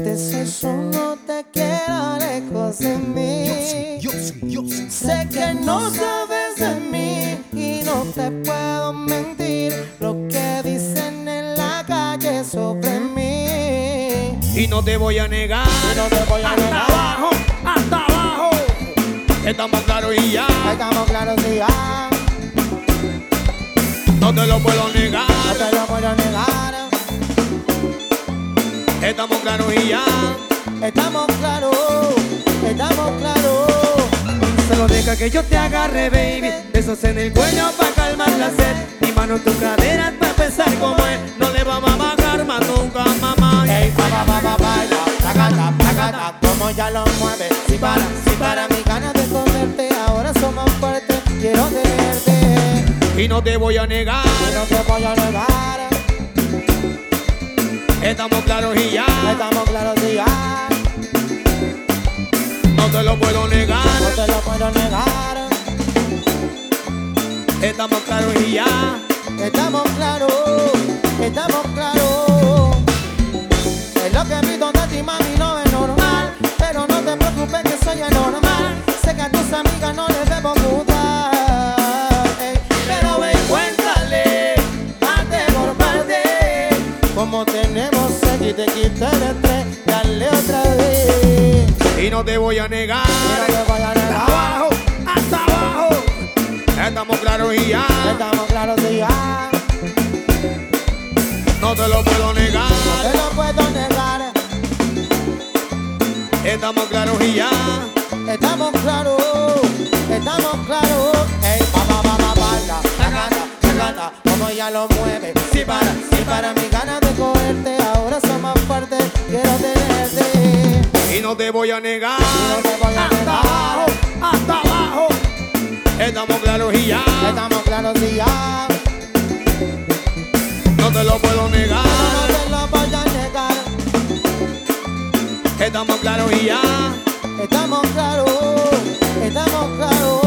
darte sexo, no te quiero lejos de mí. Sé que no sabes de mí y no te puedo mentir lo que dicen en la calle sobre mí. Y no te voy a negar, Y no te voy a negar. hasta abajo. Estamos claros y ya, Estamos claros y ya, no te lo puedo negar. no te lo puedo negar. Estamos claros y ya. Estamos claros, estamos claros. Solo deja que yo te agarre, baby. Besos en el cuello pa' calmar la sed. Mi mano en tu cadera pa' pensar como es. No le vamos a bajar más nunca, mamá. Ey, baila, tacata, tacata, como ya lo mueve. Si para mi ganas de comerte, ahora son más fuertes, quiero tenerte. Y no te voy a negar, Y no te voy a negar, estamos claros y ya. estamos claros y ya, No te lo puedo negar, no te lo puedo negar. estamos claros y ya. Estamos claros, estamos claros. Es lo que pido de ti, mami, no es normal. Pero no te preocupes que soy anormal. Sé que a tus amigas no les debo gustar, ey. Pero ven, cuéntale, parte por parte. Como tenemos aquí, te quité el estrés, dale otra vez. Y no te voy a negar, Y no te voy a negar. hasta abajo. Estamos claros y ya. Estamos claros y ya, No te lo puedo negar, te lo puedo negar. estamos claros y ya. Estamos claros, estamos claros. Ey, baila, tacata, como ella lo mueve. Si para mi ganas de cogerte, ahora son más fuertes, quiero tenerte. Y no te voy a negar, Y no te voy a negar, hasta abajo. Estamos claros y ya. estamos claros y ya, No te lo puedo negar, no te lo voy a negar. estamos claros y ya. Estamos claros, estamos claros.